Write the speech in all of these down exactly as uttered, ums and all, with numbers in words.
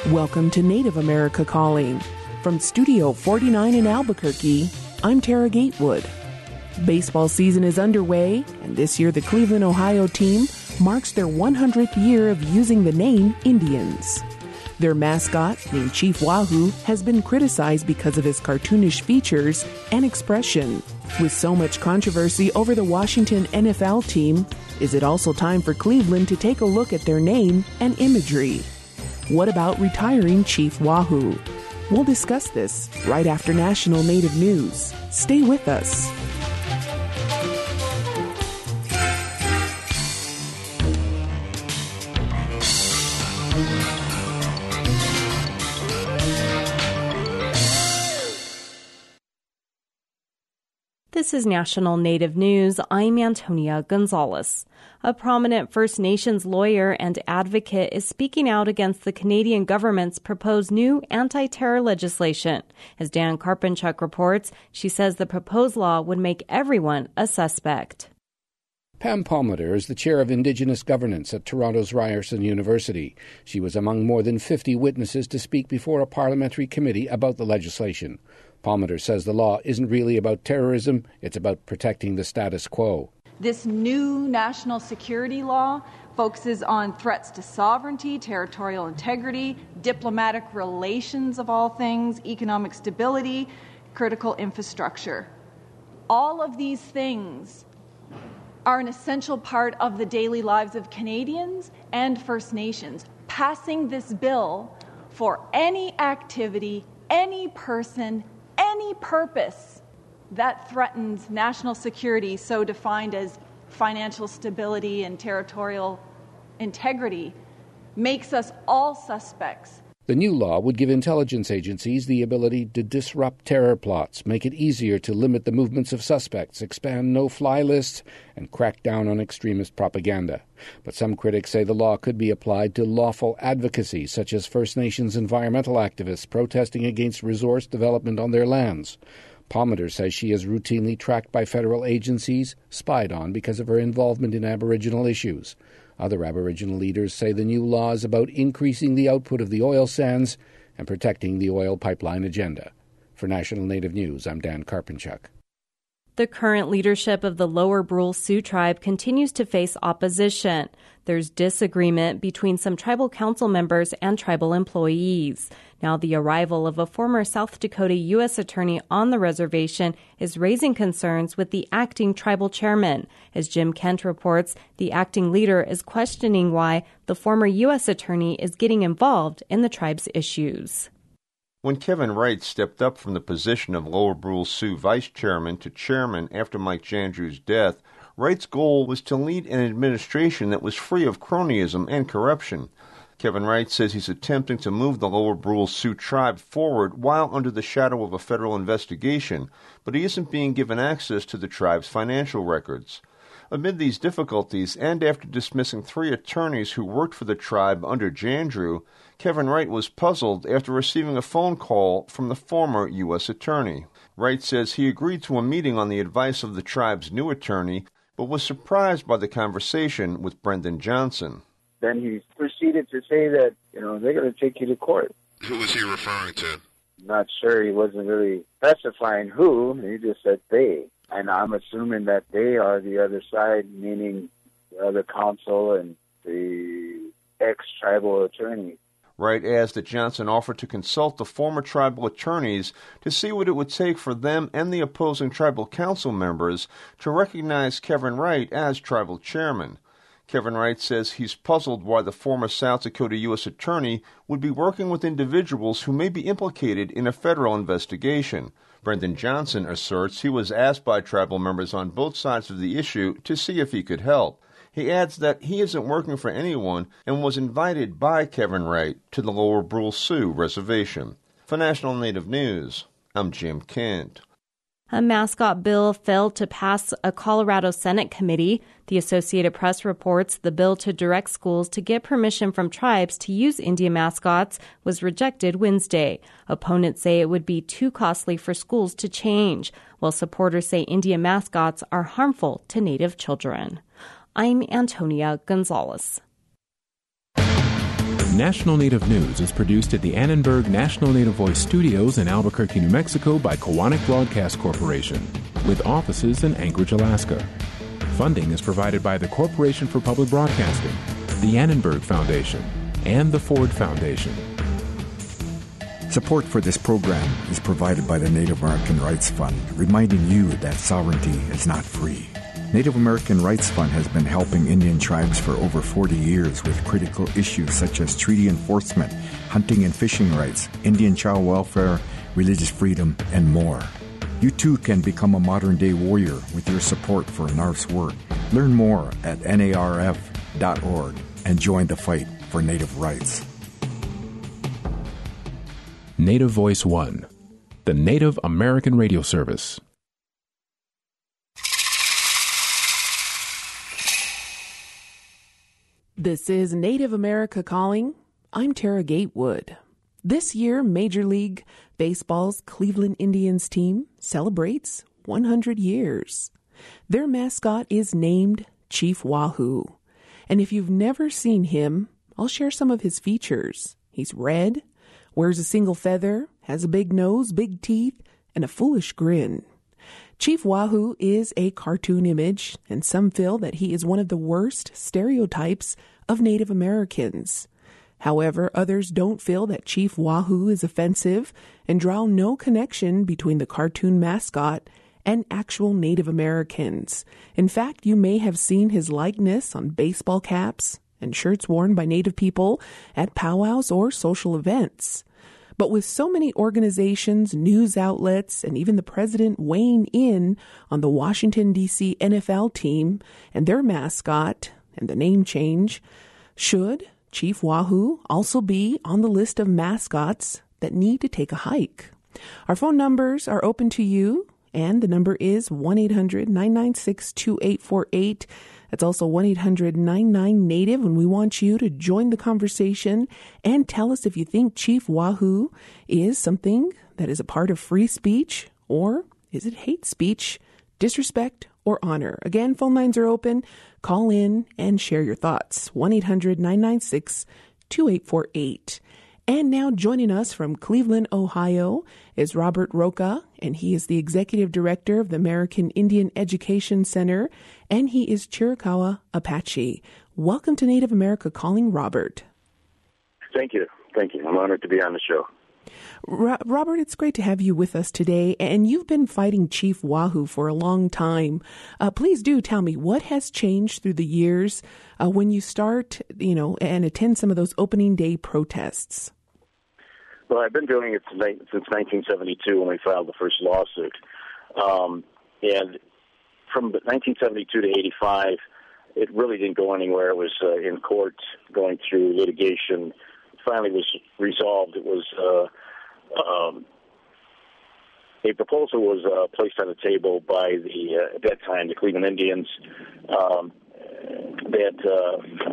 Welcome to Native America Calling. From Studio forty-nine in Albuquerque, I'm Tara Gatewood. Baseball season is underway, and this year the Cleveland, Ohio team marks their one hundredth year of using the name Indians. Their mascot, named Chief Wahoo, has been criticized because of his cartoonish features and expression. With so much controversy over the Washington N F L team, is it also time for Cleveland to take a look at their name and imagery? What about retiring Chief Wahoo? We'll discuss this right after National Native News. Stay with us. This is National Native News. I'm Antonia Gonzalez. A prominent First Nations lawyer and advocate is speaking out against the Canadian government's proposed new anti-terror legislation. As Dan Karpinchuk reports, she says the proposed law would make everyone a suspect. Pam Palmater is the chair of Indigenous Governance at Toronto's Ryerson University. She was among more than fifty witnesses to speak before a parliamentary committee about the legislation. Palmater says the law isn't really about terrorism, it's about protecting the status quo. This new national security law focuses on threats to sovereignty, territorial integrity, diplomatic relations of all things, economic stability, critical infrastructure. All of these things are an essential part of the daily lives of Canadians and First Nations. Passing this bill for any activity, any person, any purpose that threatens national security, so defined as financial stability and territorial integrity, makes us all suspects. The new law would give intelligence agencies the ability to disrupt terror plots, make it easier to limit the movements of suspects, expand no-fly lists, and crack down on extremist propaganda. But some critics say the law could be applied to lawful advocacy, such as First Nations environmental activists protesting against resource development on their lands. Palmater says she is routinely tracked by federal agencies, spied on because of her involvement in Aboriginal issues. Other Aboriginal leaders say the new law is about increasing the output of the oil sands and protecting the oil pipeline agenda. For National Native News, I'm Dan Karpinchuk. The current leadership of the Lower Brule Sioux tribe continues to face opposition. There's disagreement between some tribal council members and tribal employees. Now, the arrival of a former South Dakota U S attorney on the reservation is raising concerns with the acting tribal chairman. As Jim Kent reports, the acting leader is questioning why the former U S attorney is getting involved in the tribe's issues. When Kevin Wright stepped up from the position of Lower Brule Sioux vice chairman to chairman after Mike Jandrew's death, Wright's goal was to lead an administration that was free of cronyism and corruption. Kevin Wright says he's attempting to move the Lower Brule Sioux tribe forward while under the shadow of a federal investigation, but he isn't being given access to the tribe's financial records. Amid these difficulties, and after dismissing three attorneys who worked for the tribe under Jandrew, Kevin Wright was puzzled after receiving a phone call from the former U S attorney. Wright says he agreed to a meeting on the advice of the tribe's new attorney, but was surprised by the conversation with Brendan Johnson. Then he proceeded to say that, you know, they're going to take you to court. Who was he referring to? Not sure. He wasn't really specifying who. He just said they. And I'm assuming that they are the other side, meaning the other council and the ex-tribal attorney. Wright adds that Johnson offered to consult the former tribal attorneys to see what it would take for them and the opposing tribal council members to recognize Kevin Wright as tribal chairman. Kevin Wright says he's puzzled why the former South Dakota U S attorney would be working with individuals who may be implicated in a federal investigation. Brendan Johnson asserts he was asked by tribal members on both sides of the issue to see if he could help. He adds that he isn't working for anyone and was invited by Kevin Wright to the Lower Brule Sioux Reservation. For National Native News, I'm Jim Kent. A mascot bill failed to pass a Colorado Senate committee. The Associated Press reports the bill to direct schools to get permission from tribes to use Indian mascots was rejected Wednesday. Opponents say it would be too costly for schools to change, while supporters say Indian mascots are harmful to Native children. I'm Antonia Gonzalez. National Native News is produced at the Annenberg National Native Voice Studios in Albuquerque, New Mexico by Kowanik Broadcast Corporation, with offices in Anchorage, Alaska. Funding is provided by the Corporation for Public Broadcasting, the Annenberg Foundation, and the Ford Foundation. Support for this program is provided by the Native American Rights Fund, reminding you that sovereignty is not free. Native American Rights Fund has been helping Indian tribes for over forty years with critical issues such as treaty enforcement, hunting and fishing rights, Indian child welfare, religious freedom, and more. You too can become a modern-day warrior with your support for N A R F's work. Learn more at N A R F dot org and join the fight for Native rights. Native Voice One, the Native American radio service. This is Native America Calling. I'm Tara Gatewood. This year, Major League Baseball's Cleveland Indians team celebrates one hundred years. Their mascot is named Chief Wahoo. And if you've never seen him, I'll share some of his features. He's red, wears a single feather, has a big nose, big teeth, and a foolish grin. Chief Wahoo is a cartoon image, and some feel that he is one of the worst stereotypes of Native Americans. However, others don't feel that Chief Wahoo is offensive and draw no connection between the cartoon mascot and actual Native Americans. In fact, you may have seen his likeness on baseball caps and shirts worn by Native people at powwows or social events. But with so many organizations, news outlets, and even the president weighing in on the Washington, D C N F L team and their mascot and the name change, should Chief Wahoo also be on the list of mascots that need to take a hike? Our phone numbers are open to you, and the number is one eight hundred nine nine six two eight four eight. That's also one eight hundred nine nine Native, and we want you to join the conversation and tell us if you think Chief Wahoo is something that is a part of free speech, or is it hate speech, disrespect, or honor? Again, phone lines are open. Call in and share your thoughts. one eight hundred nine nine six two eight four eight. And now joining us from Cleveland, Ohio, is Robert Roca, and he is the Executive Director of the American Indian Education Center, and he is Chiricahua Apache. Welcome to Native America Calling, Robert. Thank you. Thank you. I'm honored to be on the show. Ro- Robert, it's great to have you with us today, and you've been fighting Chief Wahoo for a long time. Uh, please do tell me what has changed through the years uh, when you start, you know, and attend some of those opening day protests. Well, I've been doing it since nineteen seventy-two when we filed the first lawsuit. Um, and from nineteen seventy-two to eighty-five, it really didn't go anywhere. It was uh, in court, going through litigation. Finally was resolved. It was uh, um, a proposal was uh, placed on the table by the, uh, at that time, the Cleveland Indians, um, that uh,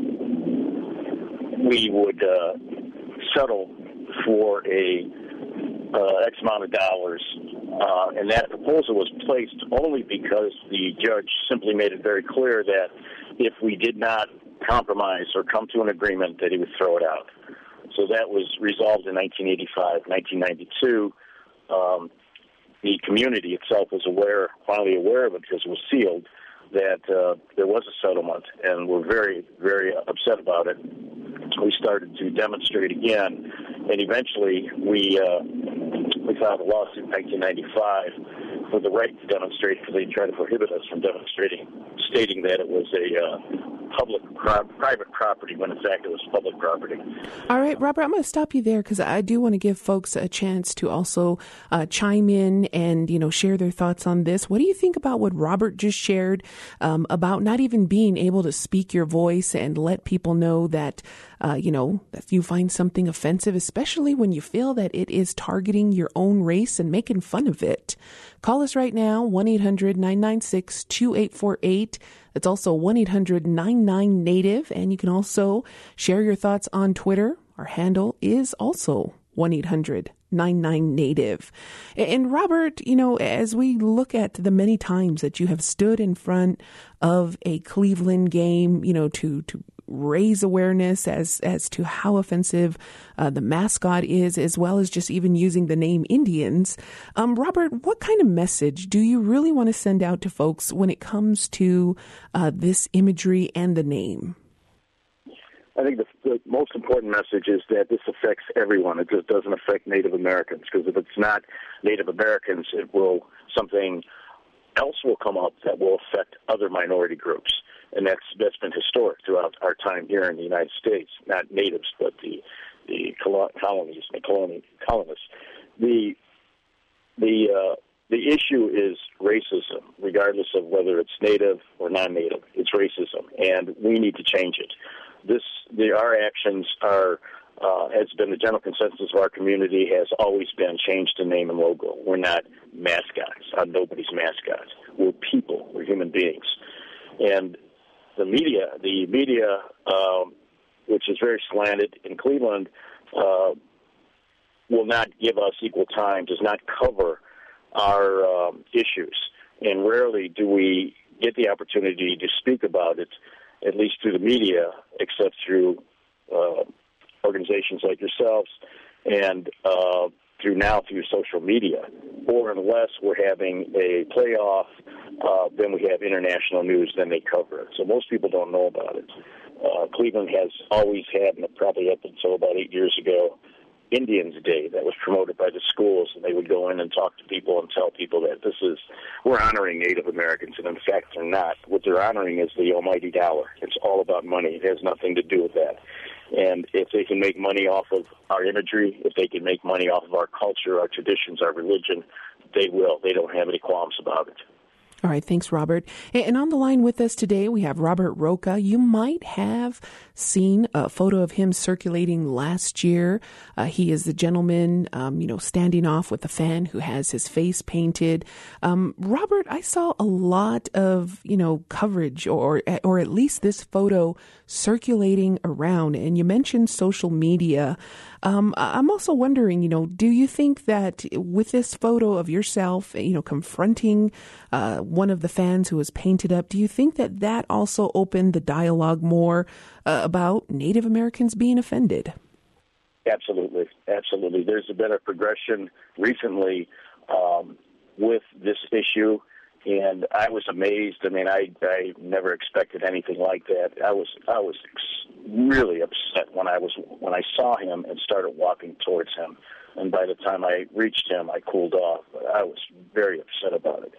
we would uh, settle for a uh, X amount of dollars, uh, and that proposal was placed only because the judge simply made it very clear that if we did not compromise or come to an agreement, that he would throw it out. So that was resolved in nineteen eighty-five. nineteen ninety-two, um, the community itself was aware, finally aware of it because it was sealed, that uh, there was a settlement, and we're very, very upset about it. We started to demonstrate again, and eventually we uh, we filed a lawsuit in nineteen ninety-five for the right to demonstrate, because they tried to prohibit us from demonstrating, stating that it was a uh, public pro- private property when in fact it was public property. All right, Robert, I'm going to stop you there because I do want to give folks a chance to also uh, chime in and, you know, share their thoughts on this. What do you think about what Robert just shared um, about not even being able to speak your voice and let people know that, uh, you know, that you find something offensive, especially when you feel that it is targeting your own race and making fun of it? Call us right now, one eight hundred nine nine six two eight four eight. That's also one eight hundred nine nine Native. And you can also share your thoughts on Twitter. Our handle is also one eight hundred nine nine Native. And Robert, you know, as we look at the many times that you have stood in front of a Cleveland game, you know, to, to raise awareness as, as to how offensive uh, the mascot is, as well as just even using the name Indians. Um, Robert, what kind of message do you really want to send out to folks when it comes to uh, this imagery and the name? I think the, the most important message is that this affects everyone. It just doesn't affect Native Americans, because if it's not Native Americans, it will something else will come up that will affect other minority groups, and that's that's been historic throughout our time here in the United States. Not natives, but the the colonies, the colonial colonists. The the uh, the issue is racism, regardless of whether it's native or non-native. It's racism, and we need to change it. This, the, our actions are, uh, has been the general consensus of our community, has always been change the name and logo. We're not mascots. I'm nobody's mascots. We're people. We're human beings. And the media, the media, um, which is very slanted in Cleveland, uh, will not give us equal time, does not cover our um, issues. And rarely do we get the opportunity to speak about it, at least through the media, except through uh, organizations like yourselves and uh, through now through social media. Or unless we're having a playoff, uh, then we have international news, then they cover it. So most people don't know about it. Uh, Cleveland has always had, and probably up until about eight years ago, Indians Day that was promoted by the schools, and they would go in and talk to people and tell people that this is, we're honoring Native Americans, and in fact they're not. What they're honoring is the almighty dollar. It's all about money. It has nothing to do with that. And if they can make money off of our imagery, if they can make money off of our culture, our traditions, our religion, they will. They don't have any qualms about it. All right. Thanks, Robert. And on the line with us today, we have Robert Roca. You might have seen a photo of him circulating last year. Uh, he is the gentleman, um, you know, standing off with a fan who has his face painted. Um, Robert, I saw a lot of, you know, coverage or, or at least this photo circulating around. And you mentioned social media. Um, I'm also wondering, you know, do you think that with this photo of yourself, you know, confronting uh, one of the fans who was painted up, do you think that that also opened the dialogue more uh, about Native Americans being offended? Absolutely. Absolutely. There's been a progression recently um, with this issue, and I was amazed. I mean, I, I never expected anything like that. I was I was really upset when I was when I saw him and started walking towards him. And by the time I reached him, I cooled off. I was very upset about it.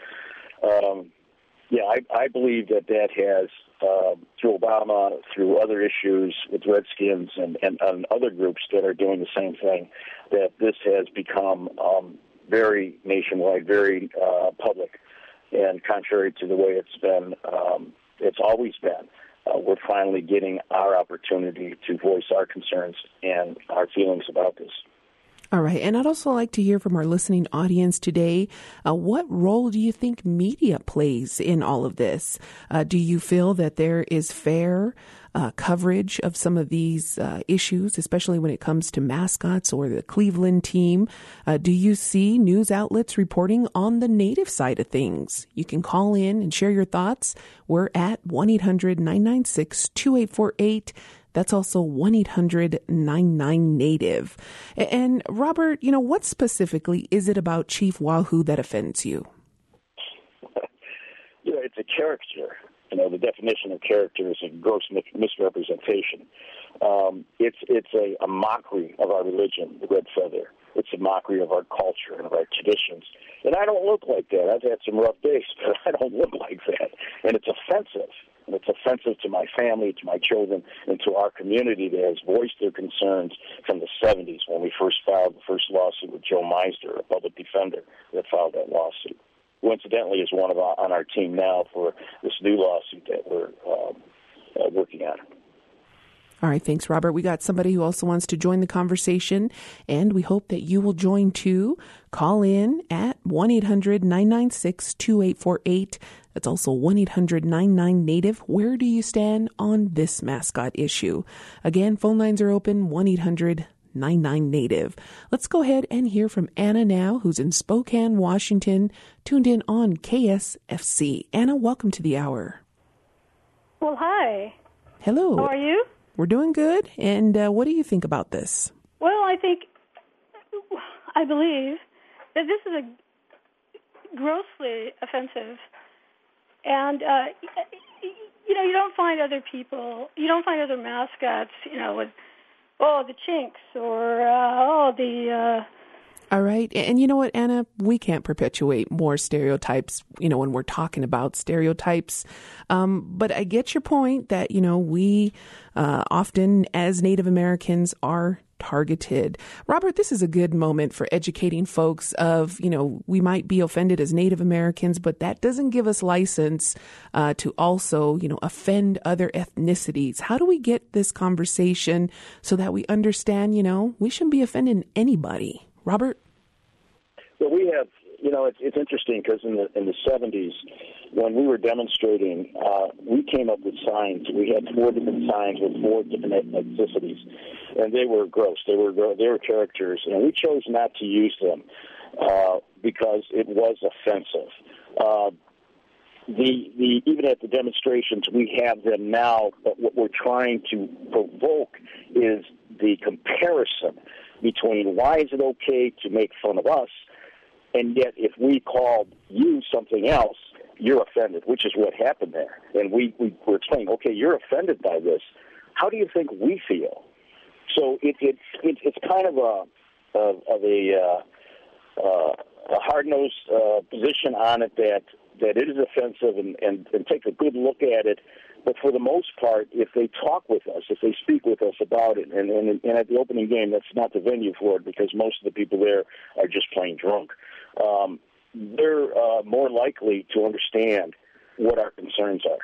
Um, yeah, I, I believe that that has, uh, through Obama, through other issues with Redskins and, and, and other groups that are doing the same thing, that this has become um, very nationwide, very uh, public. And contrary to the way it's been, um, it's always been, uh, we're finally getting our opportunity to voice our concerns and our feelings about this. All right. And I'd also like to hear from our listening audience today. Uh, what role do you think media plays in all of this? Uh, do you feel that there is fair uh, coverage of some of these uh, issues, especially when it comes to mascots or the Cleveland team? Uh, do you see news outlets reporting on the Native side of things? You can call in and share your thoughts. We're at one eight hundred nine nine six two eight four eight. That's also one eight hundred nine nine Native. And Robert, you know, what specifically is it about Chief Wahoo that offends you? You know, it's a character. You know, the definition of character is a gross misrepresentation. Um, it's it's a, a mockery of our religion, the red feather. It's a mockery of our culture and of our traditions. And I don't look like that. I've had some rough days, but I don't look like that. And it's offensive. And it's offensive to my family, to my children, and to our community that has voiced their concerns from the seventies when we first filed the first lawsuit with Joe Meister, a public defender that filed that lawsuit. Who incidentally is one of our, on our team now for this new lawsuit that we're um, uh, working on. All right. Thanks, Robert. We got somebody who also wants to join the conversation, and we hope that you will join too. Call in at one eight hundred nine nine six two eight four eight. That's also one eight hundred nine nine Native. Where do you stand on this mascot issue? Again, phone lines are open, one eight hundred nine nine Native. Let's go ahead and hear from Anna now, who's in Spokane, Washington, tuned in on K S F C. Anna, welcome to the hour. Well, hi. Hello. How are you? We're doing good. And uh, what do you think about this? Well, I think, I believe that this is a grossly offensive. And, uh, you know, you don't find other people, you don't find other mascots, you know, with, oh, the Chinks or, uh, oh, the... Uh, All right. And you know what, Anna? We can't perpetuate more stereotypes, you know, when we're talking about stereotypes. Um, but I get your point that, you know, we uh, often as Native Americans are targeted. Robert, this is a good moment for educating folks of, you know, we might be offended as Native Americans, but that doesn't give us license uh, to also, you know, offend other ethnicities. How do we get this conversation so that we understand, you know, we shouldn't be offending anybody? Robert? Well, we have, you know, it's, it's interesting because in the in the seventies, when we were demonstrating, uh, we came up with signs. We had four different signs with four different ethnicities, and they were gross. They were they were characters, and we chose not to use them uh, because it was offensive. Uh, the the even at the demonstrations, we have them now, but what we're trying to provoke is the comparison between why is it okay to make fun of us, and yet if we called you something else, you're offended, which is what happened there. And we, we were explaining, okay, you're offended by this. How do you think we feel? So it, it, it, it's kind of a of, of a, uh, uh, a hard-nosed uh, position on it that, that it is offensive, and, and, and take a good look at it. But for the most part, if they talk with us, if they speak with us about it, and, and, and at the opening game, that's not the venue for it because most of the people there are just plain drunk, um, they're uh, more likely to understand what our concerns are.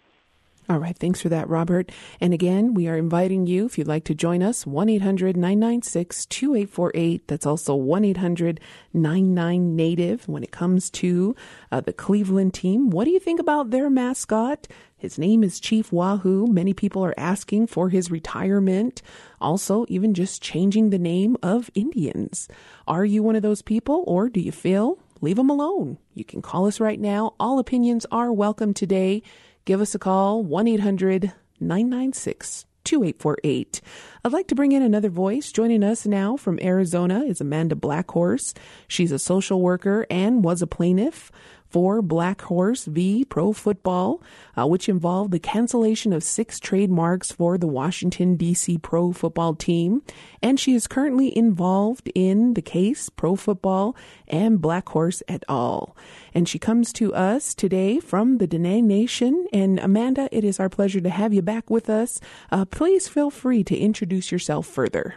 All right. Thanks for that, Robert. And again, we are inviting you, if you'd like to join us, one eight hundred nine nine six two eight four eight. That's also one eight hundred nine nine Native. When it comes to uh, the Cleveland team, what do you think about their mascot? His name is Chief Wahoo. Many people are asking for his retirement. Also, even just changing the name of Indians. Are you one of those people, or do you feel leave them alone? You can call us right now. All opinions are welcome today. Give us a call, one eight hundred nine nine six two eight four eight. I'd like to bring in another voice. Joining us now from Arizona is Amanda Blackhorse. She's a social worker and was a plaintiff for Blackhorse v. Pro Football, uh, which involved the cancellation of six trademarks for the Washington, D C Pro Football team. And she is currently involved in the case Pro Football and Blackhorse et al. And she comes to us today from the Dene Nation. And Amanda, it is our pleasure to have you back with us. Uh, please feel free to introduce yourself further.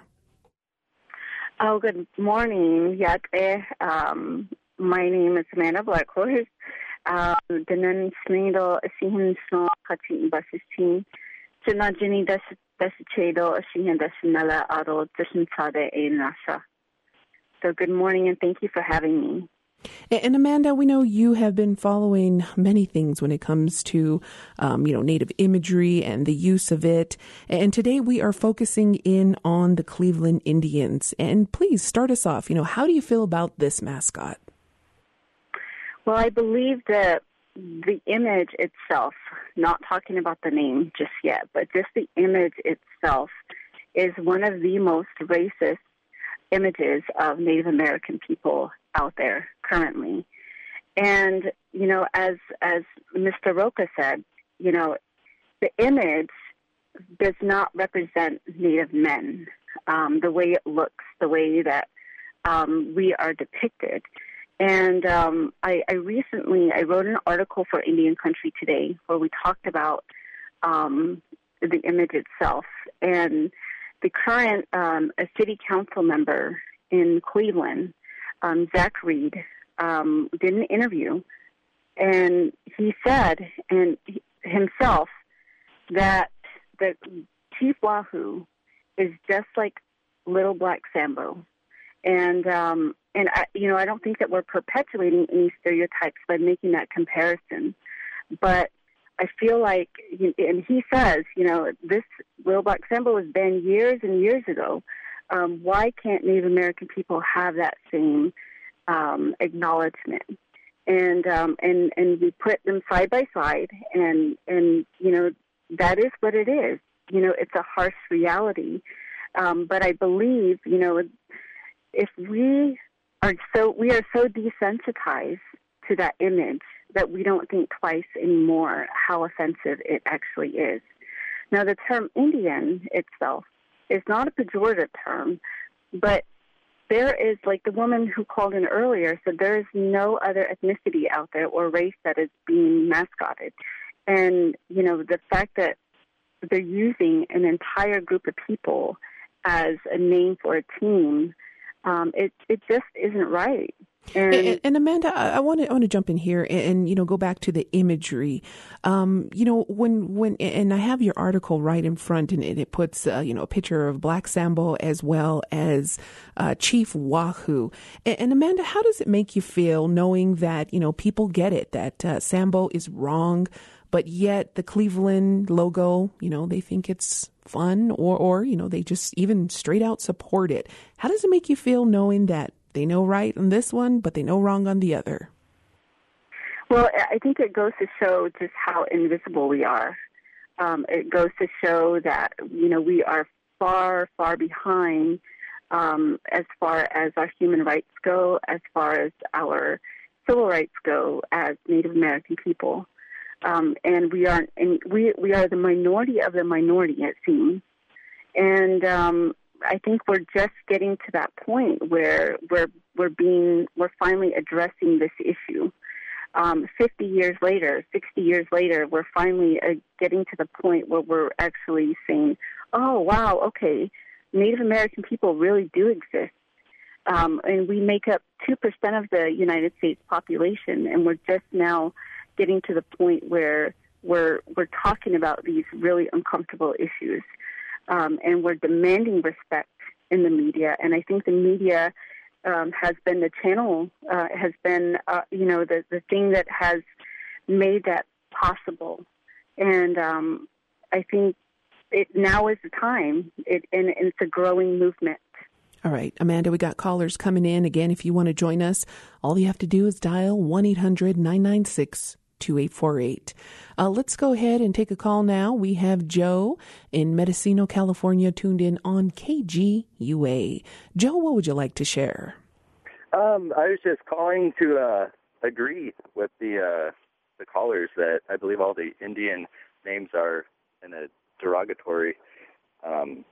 Oh, good morning. Yate. Um, my name is Amanda Blackhorse. Denen snido asihin sno kati basistin. Chinajini das desichedo asihin dasinala aro desinsade e nasa. So good morning, and thank you for having me. And Amanda, we know you have been following many things when it comes to, um, you know, Native imagery and the use of it. And today we are focusing in on the Cleveland Indians. And please start us off. You know, how do you feel about this mascot? Well, I believe that the image itself, not talking about the name just yet, but just the image itself is one of the most racist images of Native American people out there currently. And, you know, as as Mister Roca said, you know, the image does not represent Native men, um, the way it looks, the way that um, we are depicted. And um, I, I recently, I wrote an article for Indian Country Today where we talked about um, the image itself. And the current um, a city council member in Cleveland, um, Zach Reed, um, did an interview, and he said and he, himself that the Chief Wahoo is just like Little Black Sambo. And, um, and I, you know, I don't think that we're perpetuating any stereotypes by making that comparison. But I feel like, and he says, you know, this Little Black Sambo was banned years and years ago. Um, why can't Native American people have that same um, acknowledgement? And um, and and we put them side by side, and and you know, that is what it is. You know, it's a harsh reality. Um, but I believe, you know, if we are so, we are so desensitized to that image that we don't think twice anymore how offensive it actually is. Now, the term Indian itself is not a pejorative term, but there is, like the woman who called in earlier said, there is no other ethnicity out there or race that is being mascoted. And, you know, the fact that they're using an entire group of people as a name for a team, um, it it just isn't right. And, and, and Amanda, I want to I want to jump in here and, and you know go back to the imagery. Um, you know when when and I have your article right in front, and it, it puts uh, you know a picture of Black Sambo as well as uh, Chief Wahoo. And, and Amanda, how does it make you feel knowing that you know people get it that uh, Sambo is wrong, but yet the Cleveland logo, you know, they think it's fun, or or you know they just even straight out support it. How does it make you feel knowing that they know right on this one, but they know wrong on the other? Well, I think it goes to show just how invisible we are. Um, it goes to show that, you know, we are far, far behind um, as far as our human rights go, as far as our civil rights go as Native American people. Um, and we are and we we are the minority of the minority, it seems. And um I think we're just getting to that point where we're we're being we're finally addressing this issue. Um, Fifty years later, sixty years later, we're finally uh, getting to the point where we're actually saying, "Oh, wow, okay, Native American people really do exist, um, and we make up two percent of the United States population." And we're just now getting to the point where we're we're talking about these really uncomfortable issues. Um, and we're demanding respect in the media. And I think the media um, has been the channel, uh, has been, uh, you know, the, the thing that has made that possible. And um, I think it now is the time, it, and, and it's a growing movement. All right, Amanda, we got callers coming in. Again, if you want to join us, all you have to do is dial one eight hundred nine nine six two eight four eight. Uh, let's go ahead and take a call now. We have Joe in Mendocino, California, tuned in on K G U A. Joe, what would you like to share? Um, I was just calling to uh, agree with the uh, the callers that I believe all the Indian names are in a derogatory um,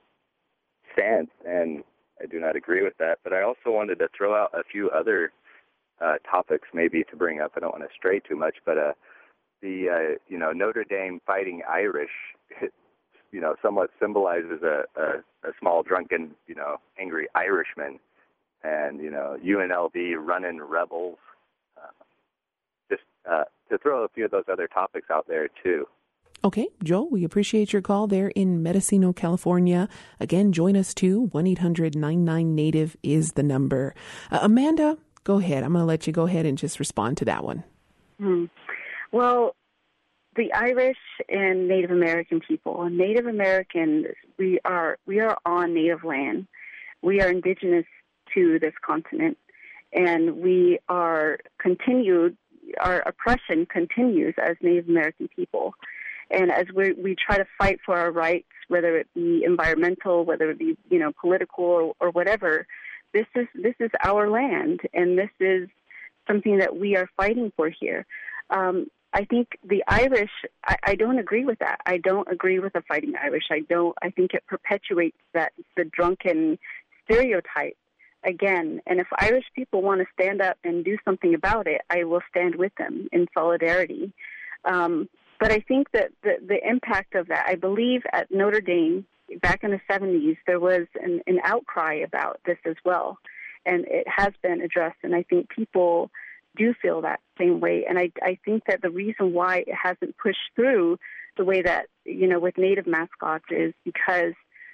stance, and I do not agree with that. But I also wanted to throw out a few other Uh, topics maybe to bring up. I don't want to stray too much, but uh, the uh, you know Notre Dame Fighting Irish, it, you know, somewhat symbolizes a, a, a small drunken, you know, angry Irishman, and you know U N L V running rebels. Uh, just uh, to throw a few of those other topics out there too. Okay, Joe, we appreciate your call there in Mendocino, California. Again, join us too. one eight hundred nine nine native is the number. Uh, Amanda, go ahead. I'm going to let you go ahead and just respond to that one. Hmm. Well, the Irish and Native American people, Native Americans, we are we are on Native land. We are indigenous to this continent, and we are continued, our oppression continues as Native American people. And as we we try to fight for our rights, whether it be environmental, whether it be, you know, political or, or whatever, This is this is our land, and this is something that we are fighting for here. Um, I think the Irish, I, I don't agree with that. I don't agree with the Fighting Irish. I don't. I think it perpetuates that the drunken stereotype again. And if Irish people want to stand up and do something about it, I will stand with them in solidarity. Um, but I think that the, the impact of that, I believe at Notre Dame, back in the seventies, there was an, an outcry about this as well, and it has been addressed, and I think people do feel that same way, and I, I think that the reason why it hasn't pushed through the way that, you know, with Native mascots is because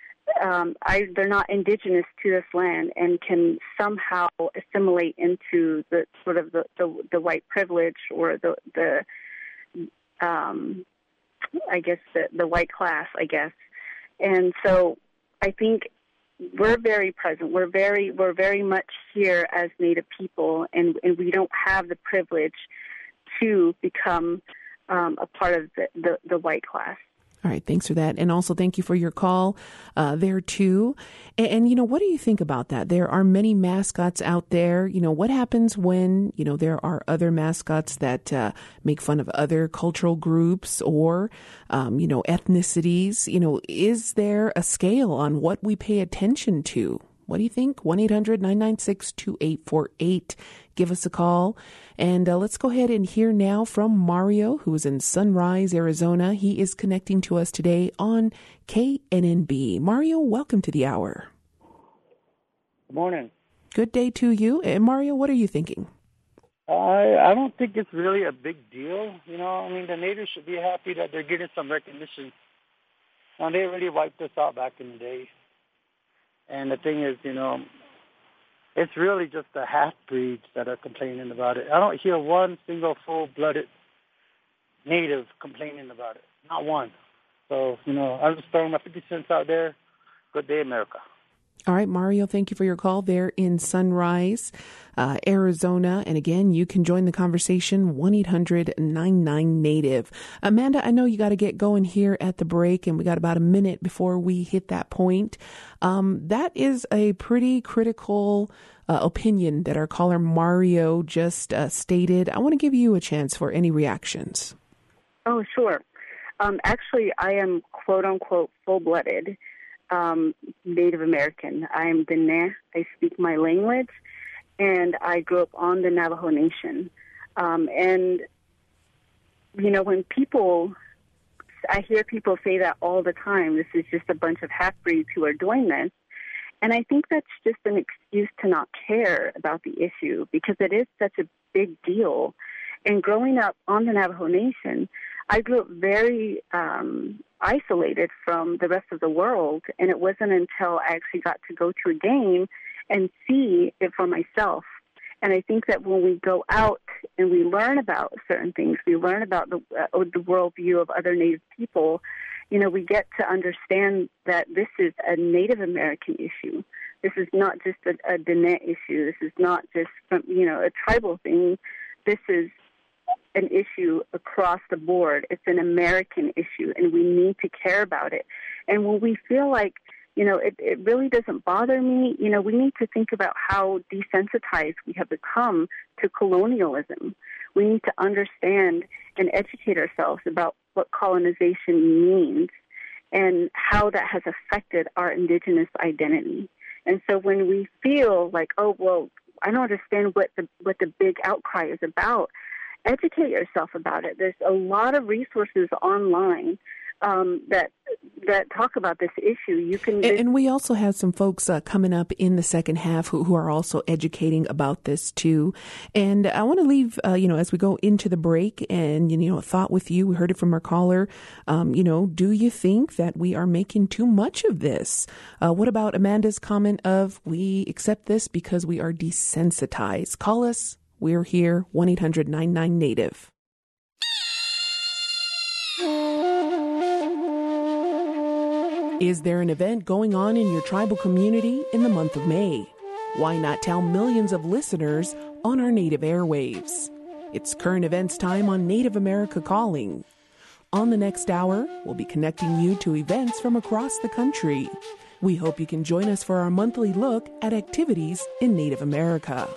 um, I, they're not indigenous to this land and can somehow assimilate into the sort of the, the, the white privilege or the, the um, I guess, the, the white class, I guess. And so I think we're very present. We're very we're very much here as Native people, and, and we don't have the privilege to become um, a part of the, the, the white class. All right. Thanks for that. And also thank you for your call uh, there, too. And, and, you know, what do you think about that? There are many mascots out there. You know, what happens when, you know, there are other mascots that uh, make fun of other cultural groups or, um, you know, ethnicities? You know, is there a scale on what we pay attention to? What do you think? one eight hundred nine nine six two eight four eight. Give us a call. And uh, let's go ahead and hear now from Mario, who is in Sunrise, Arizona. He is connecting to us today on K N N B. Mario, welcome to the hour. Good morning. Good day to you. And Mario, what are you thinking? I I don't think it's really a big deal. You know, I mean, the natives should be happy that they're getting some recognition. Now, they really wiped us out back in the day. And the thing is, you know, it's really just the half-breeds that are complaining about it. I don't hear one single full-blooded native complaining about it. Not one. So, you know, I'm just throwing my fifty cents out there. Good day, America. All right, Mario, thank you for your call there in Sunrise, uh, Arizona. And again, you can join the conversation, one eight hundred nine nine native. Amanda, I know you got to get going here at the break, and we got about a minute before we hit that point. Um, that is a pretty critical uh, opinion that our caller Mario just uh, stated. I want to give you a chance for any reactions. Oh, sure. Um, actually, I am quote-unquote full-blooded. Um, Native American. I am Diné. I speak my language, and I grew up on the Navajo Nation. Um, and, you know, when people, I hear people say that all the time, this is just a bunch of half-breeds who are doing this. And I think that's just an excuse to not care about the issue because it is such a big deal. And growing up on the Navajo Nation, I grew up very um, isolated from the rest of the world, and it wasn't until I actually got to go to a game and see it for myself. And I think that when we go out and we learn about certain things, we learn about the, uh, the worldview of other Native people, you know, we get to understand that this is a Native American issue. This is not just a, a Diné issue. This is not just, you know, a tribal thing. This is an issue across the board. It's an American issue, and we need to care about it. And when we feel like, you know, it, it really doesn't bother me, you know, we need to think about how desensitized we have become to colonialism. We need to understand and educate ourselves about what colonization means and how that has affected our indigenous identity. And so when we feel like, oh, well, I don't understand what the what the big outcry is about, educate yourself about it. There's a lot of resources online um, that that talk about this issue. You can, and, and we also have some folks uh, coming up in the second half who, who are also educating about this too. And I want to leave, uh, you know, as we go into the break, and you know, a thought with you. We heard it from our caller. Um, you know, do you think that we are making too much of this? Uh, what about Amanda's comment of we accept this because we are desensitized? Call us. We're here, one eight hundred nine nine native. Is there an event going on in your tribal community in the month of May? Why not tell millions of listeners on our native airwaves? It's current events time on Native America Calling. On the next hour, we'll be connecting you to events from across the country. We hope you can join us for our monthly look at activities in Native America.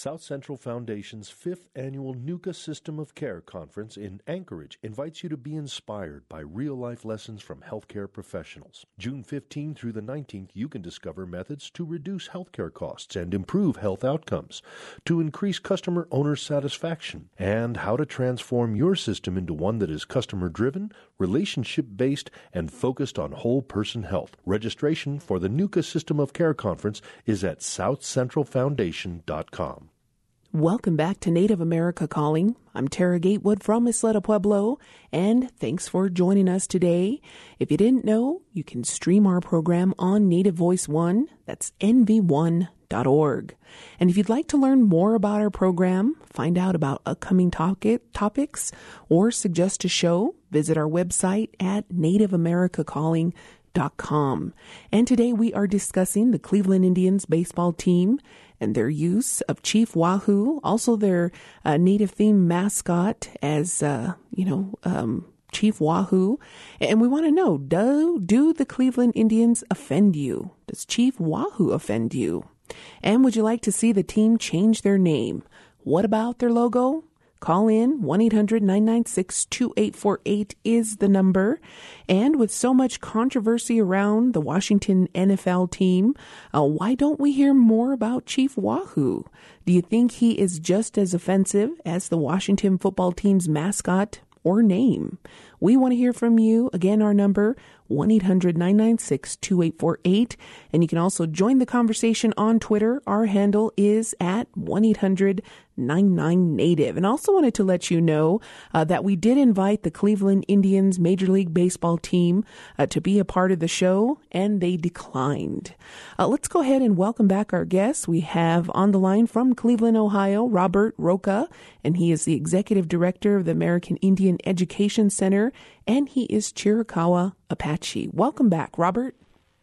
South Central Foundation's fifth annual NUCA System of Care Conference in Anchorage invites you to be inspired by real-life lessons from healthcare professionals. June fifteenth through the nineteenth, you can discover methods to reduce healthcare costs and improve health outcomes, to increase customer owner satisfaction, and how to transform your system into one that is customer-driven, relationship-based, and focused on whole-person health. Registration for the NUCA System of Care Conference is at south central foundation dot com. Welcome back to Native America Calling. I'm Tara Gatewood from Isleta Pueblo, and thanks for joining us today. If you didn't know, you can stream our program on Native Voice One. That's N V one dot org. And if you'd like to learn more about our program, find out about upcoming topic, topics, or suggest a show, visit our website at native america calling dot com. And today we are discussing the Cleveland Indians baseball team and their use of Chief Wahoo, also their uh, native theme mascot as, uh, you know, um, Chief Wahoo. And we want to know, do, do the Cleveland Indians offend you? Does Chief Wahoo offend you? And would you like to see the team change their name? What about their logo? Call in. one eight hundred nine nine six two eight four eight is the number. And with so much controversy around the Washington N F L team, uh, why don't we hear more about Chief Wahoo? Do you think he is just as offensive as the Washington football team's mascot or name? We want to hear from you. Again, our number, one eight hundred nine nine six two eight four eight. And you can also join the conversation on Twitter. Our handle is at one eight hundred nine nine native. And also wanted to let you know uh, that we did invite the Cleveland Indians Major League Baseball team uh, to be a part of the show, and they declined. Uh, let's go ahead and welcome back our guests. We have on the line from Cleveland, Ohio, Robert Roca, and he is the Executive Director of the American Indian Education Center, and he is Chiricahua Apache. Welcome back, Robert.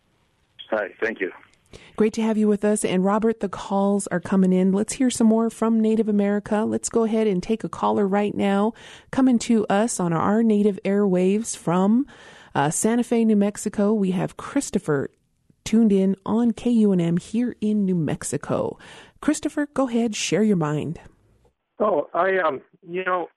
Hi, thank you. Great to have you with us. And Robert, the calls are coming in. Let's hear some more from Native America. Let's go ahead and take a caller right now, coming to us on our native airwaves from uh, Santa Fe, New Mexico. We have Christopher tuned in on K U N M here in New Mexico. Christopher, go ahead, share your mind. Oh, I um, you know,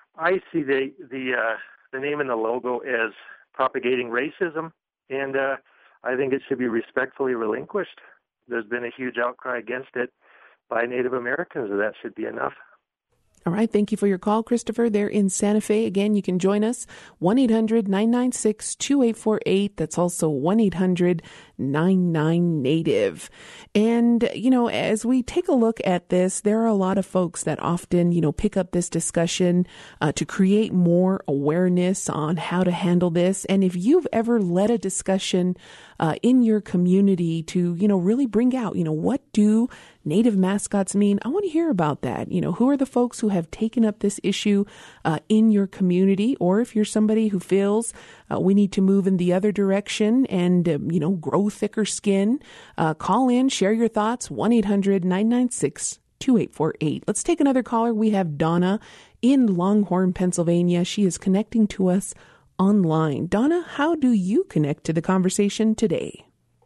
I see the the uh, the name and the logo as propagating racism, and uh, I think it should be respectfully relinquished. There's been a huge outcry against it by Native Americans, and that should be enough. All right. Thank you for your call, Christopher. They're in Santa Fe. Again, you can join us, one eight hundred nine nine six two eight four eight. That's also one eight hundred nine nine native. And, you know, as we take a look at this, there are a lot of folks that often, you know, pick up this discussion uh, to create more awareness on how to handle this. And if you've ever led a discussion uh, in your community to, you know, really bring out, you know, what do Native mascots mean? I want to hear about that. You know, who are the folks who have taken up this issue uh, in your community? Or if you're somebody who feels uh, we need to move in the other direction and, uh, you know, grow thicker skin, uh, call in, share your thoughts, one eight hundred nine nine six two eight four eight. Let's take another caller. We have Donna in Longhorn, Pennsylvania. She is connecting to us online. Donna, how do you connect to the conversation today?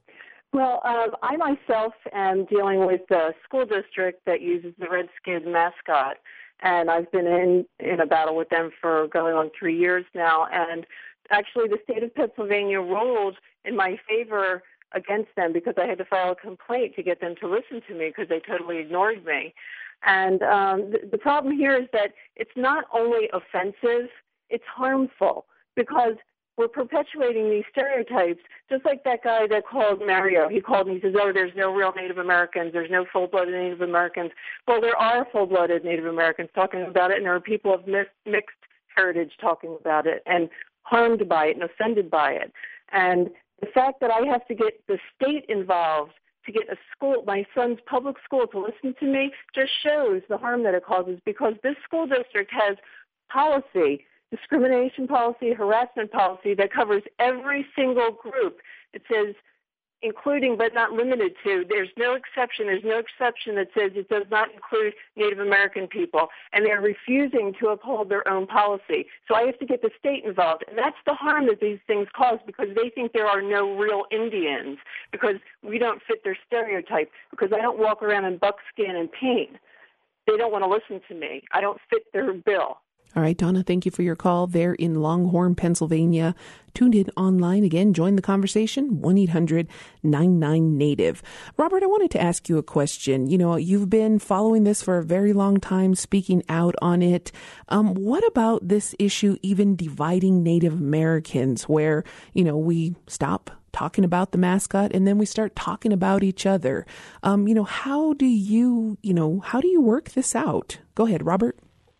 Well, um, I myself am dealing with a school district that uses the Redskin mascot, and I've been in, in a battle with them for going on three years now. And actually, the state of Pennsylvania ruled in my favor against them because I had to file a complaint to get them to listen to me because they totally ignored me. And um, the, the problem here is that it's not only offensive, it's harmful because we're perpetuating these stereotypes, just like that guy that called Mario. He called and he says, oh, there's no real Native Americans. There's no full-blooded Native Americans. Well, there are full-blooded Native Americans talking about it, and there are people of mixed, mixed heritage talking about it and harmed by it and offended by it. And the fact that I have to get the state involved to get a school, my son's public school, to listen to me just shows the harm that it causes because this school district has policy, discrimination policy, harassment policy that covers every single group. It says including but not limited to. There's no exception. There's no exception that says it does not include Native American people. And they're refusing to uphold their own policy. So I have to get the state involved. And that's the harm that these things cause because they think there are no real Indians because we don't fit their stereotype because I don't walk around in buckskin and paint. they don't want to listen to me. I don't fit their bill. All right, Donna, thank you for your call there in Longhorn, Pennsylvania. Tuned in online again. Join the conversation, one eight hundred nine nine native. Robert, I wanted to ask you a question. You know, you've been following this for a very long time, speaking out on it. Um, what about this issue even dividing Native Americans where, you know, we stop talking about the mascot and then we start talking about each other? Um, you know, how do you, you know, how do you work this out? Go ahead, Robert.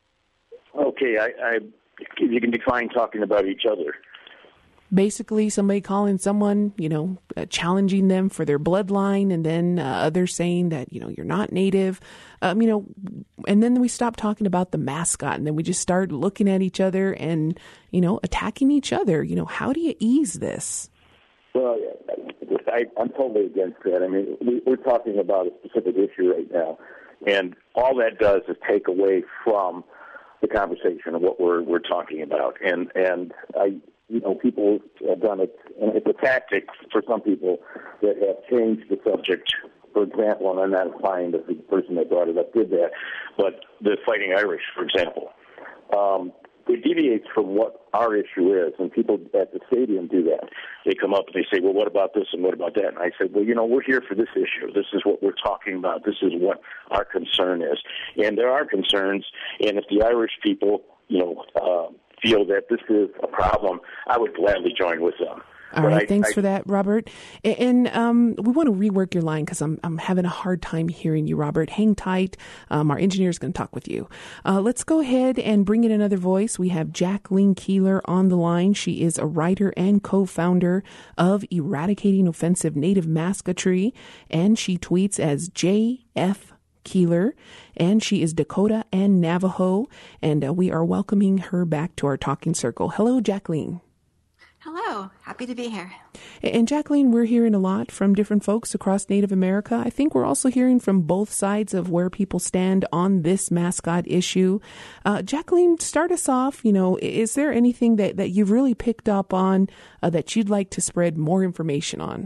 Okay, I, I you can define talking about each other. Basically, somebody calling someone, you know, uh, challenging them for their bloodline, and then uh, others saying that, you know, you're not Native, um, you know, and then we stop talking about the mascot, and then we just start looking at each other and, you know, attacking each other. You know, how do you ease this? Well, I, I'm totally against that. I mean, we, we're talking about a specific issue right now, and all that does is take away from the conversation of what we're we're talking about. And and I, you know, people have done it, and it's a tactic for some people that have changed the subject. For example, and I'm not implying that the person that brought it up did that, but the Fighting Irish, for example, um, it deviates from what our issue is, and people at the stadium do that. They come up and they say, well, what about this and what about that? And I said, well, you know, we're here for this issue. This is what we're talking about. This is what our concern is. And there are concerns, and if the Irish people, you know, uh, feel that this is a problem, I would gladly join with them. All right, I, thanks I, for that, Robert. And um, we want to rework your line because I'm I'm having a hard time hearing you, Robert. Hang tight. Um, our engineer is going to talk with you. Uh, let's go ahead and bring in another voice. We have Jacqueline Keeler on the line. She is a writer and co-founder of Eradicating Offensive Native Mascotry, and she tweets as J F Keeler, and she is Dakota and Navajo, and uh, we are welcoming her back to our talking circle. Hello, Jacqueline. Hello. Happy to be here. And Jacqueline, we're hearing a lot from different folks across Native America. I think we're also hearing from both sides of where people stand on this mascot issue. Uh, Jacqueline, start us off. You know, is there anything that, that you've really picked up on uh, that you'd like to spread more information on?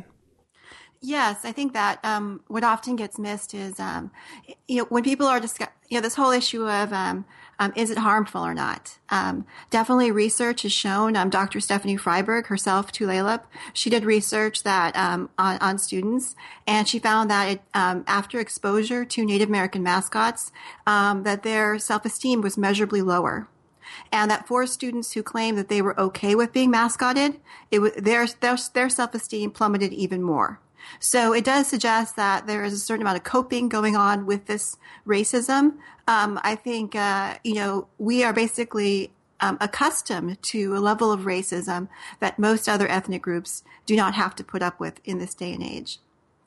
Yes, I think that um, what often gets missed is, um, you know, when people are discussing, you know, this whole issue of um, um, is it harmful or not? Um, definitely research has shown, um, Doctor Stephanie Freiberg herself, Tulalip, she did research that um, on, on students, and she found that it, um, after exposure to Native American mascots, um, that their self-esteem was measurably lower. And that for students who claimed that they were okay with being mascoted, it was, their, their, their self-esteem plummeted even more. So it does suggest that there is a certain amount of coping going on with this racism. Um, I think, uh, you know, we are basically um, accustomed to a level of racism that most other ethnic groups do not have to put up with in this day and age.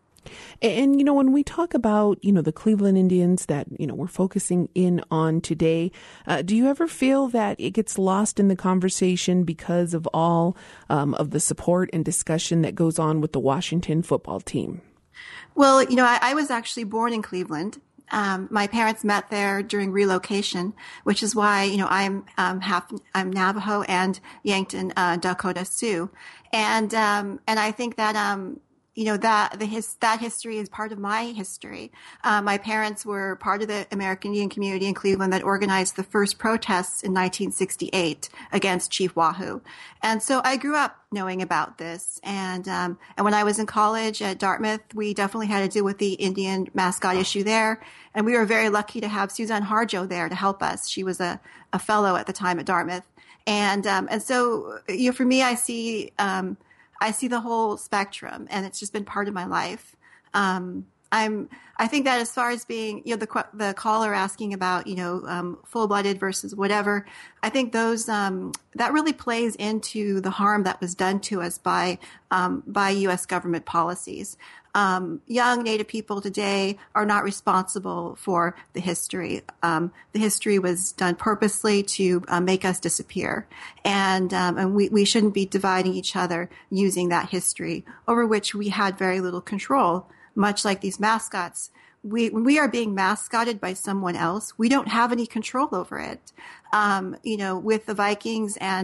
And, you know, when we talk about, you know, the Cleveland Indians that, you know, we're focusing in on today, uh, do you ever feel that it gets lost in the conversation because of all um, of the support and discussion that goes on with the Washington football team? Well, you know, I, I was actually born in Cleveland. Um, my parents met there during relocation, which is why, you know, I'm um, half, I'm Navajo and Yankton uh, Dakota Sioux. And, um, and I think that, um, you know, that the his, that history is part of my history. Uh, my parents were part of the American Indian community in Cleveland that organized the first protests in nineteen sixty-eight against Chief Wahoo. And so I grew up knowing about this. And, um, and when I was in college at Dartmouth, we definitely had to deal with the Indian mascot issue there. And we were very lucky to have Suzanne Harjo there to help us. She was a, a fellow at the time at Dartmouth. And, um, and so, you know, for me, I see, um, I see the whole spectrum, and it's just been part of my life. Um, I'm, I think that as far as being, you know, the the caller asking about, you know, um, full-blooded versus whatever, I think those um, that really plays into the harm that was done to us by um, by U S government policies. Um, young Native people today are not responsible for the history. Um, the history was done purposely to uh, make us disappear. And, um, and we, we shouldn't be dividing each other using that history over which we had very little control, much like these mascots. We, when we are being mascoted by someone else, we don't have any control over it. Um, you know, with the Vikings and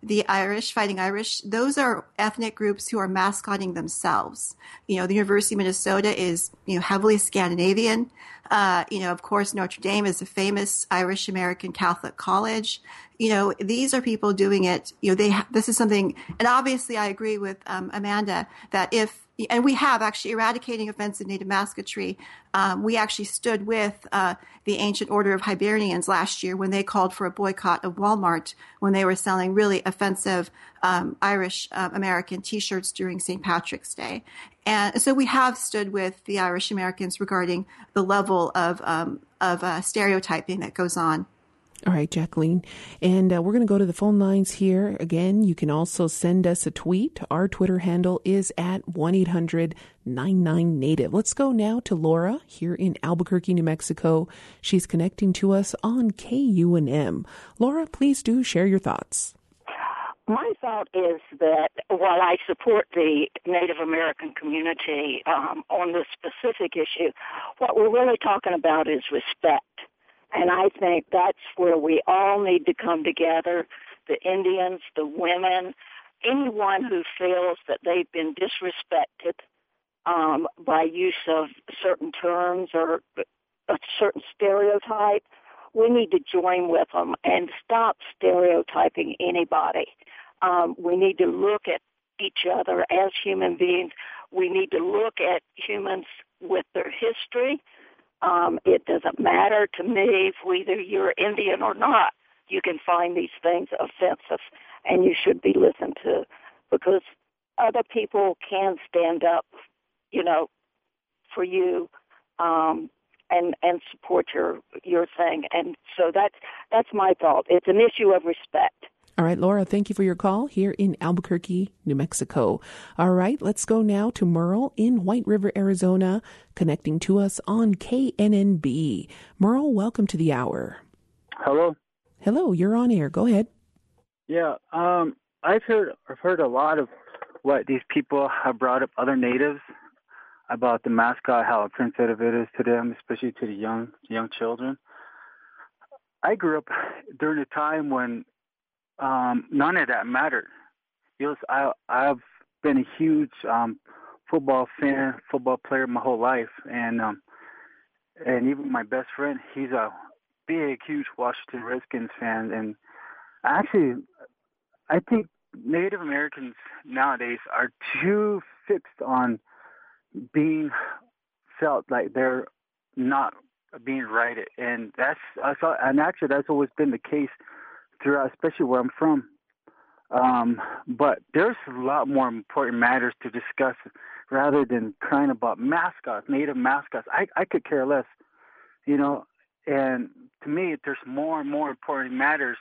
the Irish, Fighting Irish, those are ethnic groups who are mascotting themselves. You know, the University of Minnesota is, you know, heavily Scandinavian. Uh, you know, of course, Notre Dame is a famous Irish American Catholic college. You know, these are people doing it. You know, they, ha- this is something, and obviously I agree with um, Amanda that if, and we have actually eradicating offensive native mascotry. Um, we actually stood with uh, the Ancient Order of Hibernians last year when they called for a boycott of Walmart when they were selling really offensive um, Irish uh, American T-shirts during Saint Patrick's Day. And so we have stood with the Irish Americans regarding the level of um, of uh, stereotyping that goes on. All right, Jacqueline. And uh, we're going to go to the phone lines here. Again, you can also send us a tweet. Our Twitter handle is at one eight hundred nine nine native. Let's go now to Laura here in Albuquerque, New Mexico. She's connecting to us on K U N M. Laura, please do share your thoughts. My thought is that while I support the Native American community um, on this specific issue, what we're really talking about is respect. And I think that's where we all need to come together, the Indians, the women, anyone who feels that they've been disrespected um, by use of certain terms or a certain stereotype. We need to join with them and stop stereotyping anybody. Um, we need to look at each other as human beings. We need to look at humans with their history. Um, it doesn't matter to me if whether you're Indian or not. You can find these things offensive, and you should be listened to because other people can stand up, you know, for you um, and and support your your thing. And so that's that's my thought. It's an issue of respect. All right, Laura, thank you for your call here in Albuquerque, New Mexico. All right, let's go now to Merle in White River, Arizona, connecting to us on K N N B. Merle, welcome to the hour. Hello. Hello, you're on air. Go ahead. Yeah, um, I've heard I've heard a lot of what these people have brought up, other natives, about the mascot, how offensive it is to them, especially to the young young children. I grew up during a time when Um, none of that mattered. It was, I, I've been a huge um, football fan, football player my whole life, and um, and even my best friend, he's a big, huge Washington Redskins fan. And actually, I think Native Americans nowadays are too fixed on being felt like they're not being righted, and that's I saw, and actually that's always been the case throughout, especially where I'm from. Um, but there's a lot more important matters to discuss rather than crying about mascots, native mascots. I, I could care less, you know, and to me, there's more and more important matters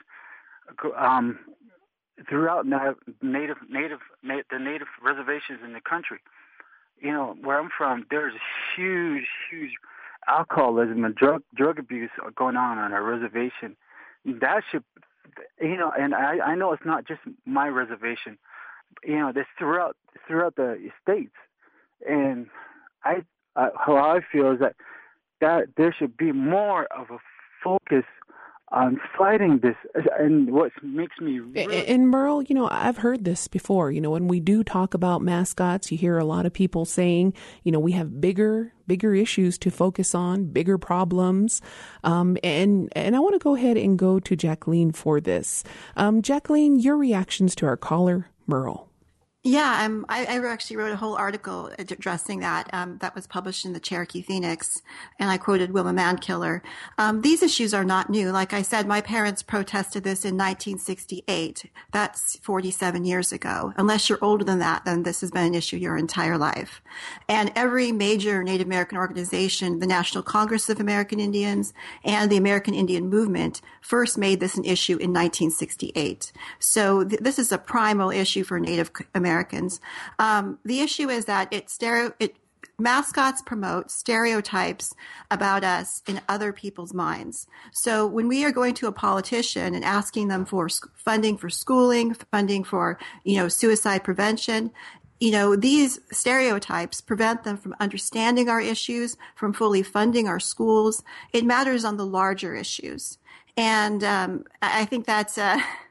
um, throughout native, native, native, the native reservations in the country. You know, where I'm from, there's huge, huge alcoholism and drug, drug abuse going on on our reservation. That should, you know, and I, I know it's not just my reservation, you know, this throughout throughout the states, and I, uh, how I feel is that that there should be more of a focus on fighting this, and what makes me really... And Merle, you know, I've heard this before. You know, when we do talk about mascots, you hear a lot of people saying, you know, we have bigger, bigger issues to focus on, bigger problems. Um, and and I want to go ahead and go to Jacqueline for this. Um, Jacqueline, your reactions to our caller, Merle. Yeah, um, I, I actually wrote a whole article addressing that. Um, that was published in the Cherokee Phoenix, and I quoted Wilma Mankiller. Um, these issues are not new. Like I said, my parents protested this in nineteen sixty-eight. That's forty-seven years ago. Unless you're older than that, then this has been an issue your entire life. And every major Native American organization, the National Congress of American Indians and the American Indian Movement, first made this an issue in nineteen sixty-eight. So th- this is a primal issue for Native Americans. Americans. Um, the issue is that it stereo, it mascots promote stereotypes about us in other people's minds. So when we are going to a politician and asking them for funding for schooling, funding for, you know, suicide prevention, you know, these stereotypes prevent them from understanding our issues, from fully funding our schools. It matters on the larger issues. And um, I think that's uh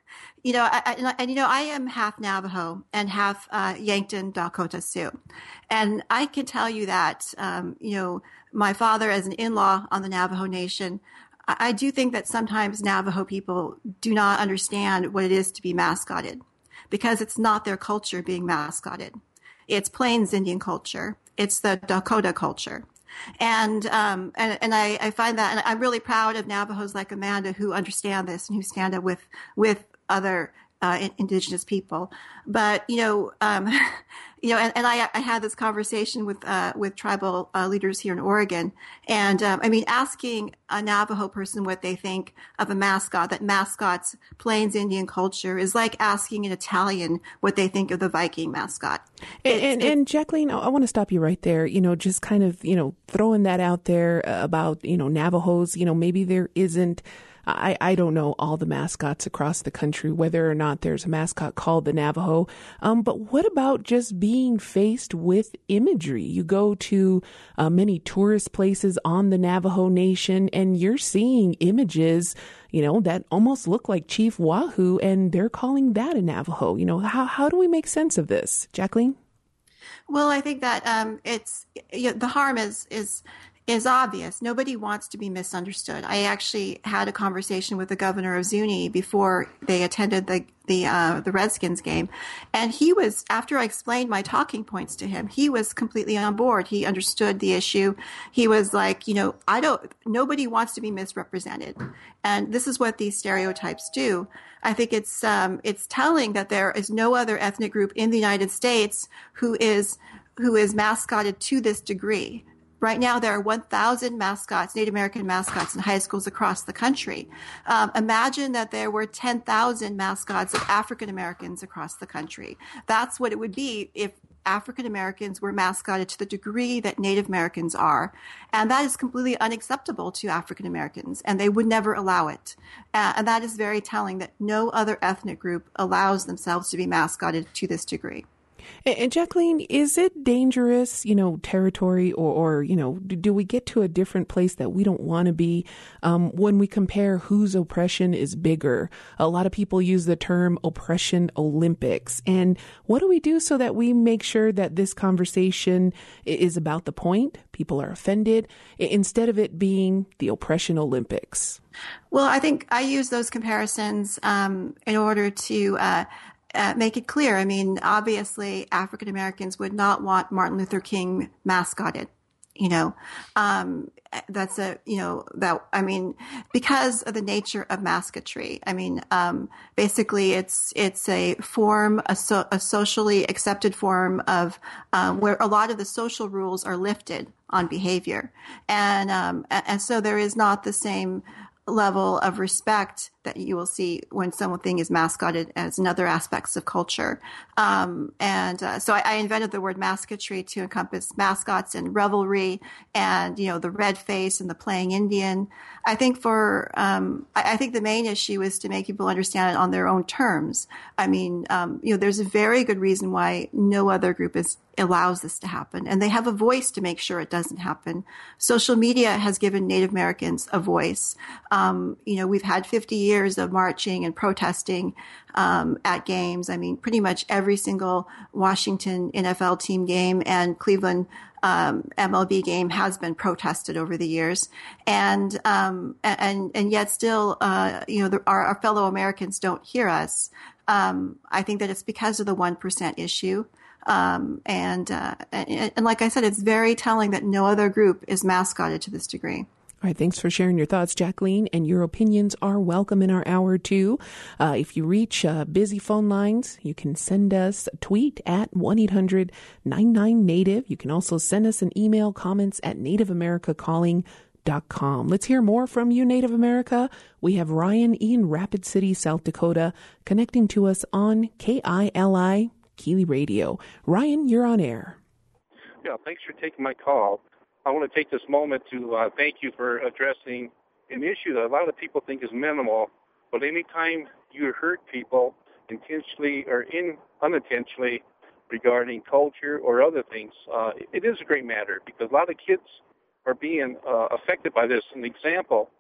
you know, I, I, and, I, and you know, I am half Navajo and half uh, Yankton Dakota Sioux, and I can tell you that, um, you know, my father as an in-law on the Navajo Nation, I, I do think that sometimes Navajo people do not understand what it is to be mascoted, because it's not their culture being mascoted. It's Plains Indian culture. It's the Dakota culture. And, um, and, and I, I find that, and I'm really proud of Navajos like Amanda who understand this and who stand up with, with other, uh, indigenous people. But, you know, um, you know, and, and I, I had this conversation with, uh, with tribal uh, leaders here in Oregon. And, um, I mean, asking a Navajo person what they think of a mascot that mascots Plains Indian culture is like asking an Italian what they think of the Viking mascot. And, and, and Jacqueline, I want to stop you right there, you know, just kind of, you know, throwing that out there about, you know, Navajos, you know, maybe there isn't, I, I don't know all the mascots across the country, whether or not there's a mascot called the Navajo. Um, but what about just being faced with imagery? You go to uh, many tourist places on the Navajo Nation and you're seeing images, you know, that almost look like Chief Wahoo, and they're calling that a Navajo. You know, how, how do we make sense of this? Jacqueline? Well, I think that um, it's you know, the harm is is is obvious. Nobody wants to be misunderstood. I actually had a conversation with the governor of Zuni before they attended the the uh, the Redskins game, and he was, after I explained my talking points to him, he was completely on board. He understood the issue. He was like, you know, I don't. Nobody wants to be misrepresented, and this is what these stereotypes do. I think it's um, it's telling that there is no other ethnic group in the United States who is who is mascoted to this degree. Right now, there are one thousand mascots, Native American mascots in high schools across the country. Um, imagine that there were ten thousand mascots of African Americans across the country. That's what it would be if African Americans were mascoted to the degree that Native Americans are. And that is completely unacceptable to African Americans, and they would never allow it. Uh, and that is very telling that no other ethnic group allows themselves to be mascoted to this degree. And Jacqueline, is it dangerous, you know, territory, or, or you know, do, do we get to a different place that we don't want to be um, when we compare whose oppression is bigger? A lot of people use the term oppression Olympics. And what do we do so that we make sure that this conversation is about the point, people are offended, instead of it being the oppression Olympics? Well, I think I use those comparisons um, in order to uh, Uh, make it clear. I mean, obviously, African Americans would not want Martin Luther King mascoted. You know, um, that's a, you know, that, I mean, because of the nature of mascotry. I mean, um, basically it's, it's a form, a, so, a socially accepted form of, um, where a lot of the social rules are lifted on behavior. And, um, and so there is not the same level of respect that you will see when something is mascoted as in other aspects of culture. Um, and uh, so I, I invented the word mascotry to encompass mascots and revelry and, you know, the red face and the playing Indian. I think for, um, I, I think the main issue is to make people understand it on their own terms. I mean, um, you know, there's a very good reason why no other group is allows this to happen, and they have a voice to make sure it doesn't happen. Social media has given Native Americans a voice. Um, you know, we've had fifty years of marching and protesting um, at games. I mean, pretty much every single Washington N F L team game and Cleveland um, M L B game has been protested over the years, and um, and and yet still, uh, you know, the, our, our fellow Americans don't hear us. Um, I think that it's because of the one percent issue. Um, and, uh, and, and like I said, it's very telling that no other group is mascoted to this degree. All right. Thanks for sharing your thoughts, Jacqueline. And your opinions are welcome in our hour too. Uh, if you reach uh, busy phone lines, you can send us a tweet at one eight hundred nine nine native. You can also send us an email, comments at native america calling dot com. Let's hear more from you, Native America. We have Ryan in Rapid City, South Dakota, connecting to us on K I L I Keeley Radio. Ryan, you're on air. Yeah, thanks for taking my call. I want to take this moment to uh, thank you for addressing an issue that a lot of people think is minimal, but anytime you hurt people intentionally or in, unintentionally regarding culture or other things, uh, it is a great matter because a lot of kids are being uh, affected by this. An example,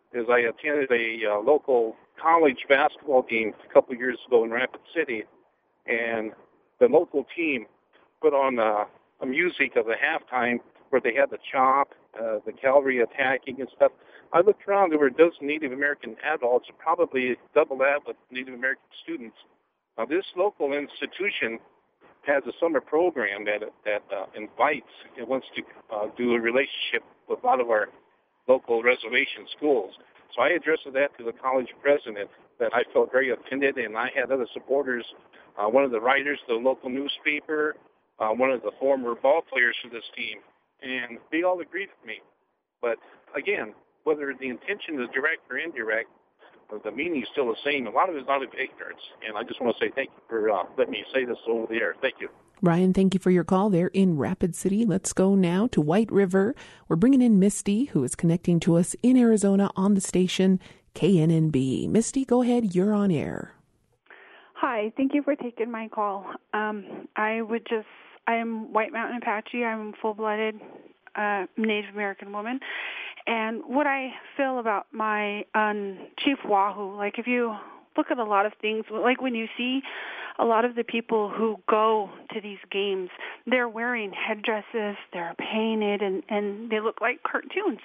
is I attended a uh, local college basketball game a couple years ago in Rapid City, and the local team put on uh, a music of the halftime where they had the chop, uh, the cavalry attacking and stuff. I looked around, there were a dozen Native American adults, probably double that with Native American students. Now, this local institution has a summer program that that uh, invites, it wants to uh, do a relationship with a lot of our local reservation schools. So I addressed that to the college president, that I felt very offended, and I had other supporters, uh, one of the writers of the local newspaper, uh, one of the former ball players for this team, and they all agreed with me. But again, whether the intention is direct or indirect, the meaning is still the same. A lot of it is out of ignorance, and I just want to say thank you for uh, letting me say this over the air. Thank you. Ryan, thank you for your call there in Rapid City. Let's go now to White River. We're bringing in Misty, who is connecting to us in Arizona on the station K N N B. Misty, go ahead. You're on air. Hi. Thank you for taking my call. Um, I would just, I'm White Mountain Apache. I'm a full-blooded uh, Native American woman. And what I feel about my um, Chief Wahoo, like if you look at a lot of things, like when you see a lot of the people who go to these games, they're wearing headdresses, they're painted, and, and they look like cartoons.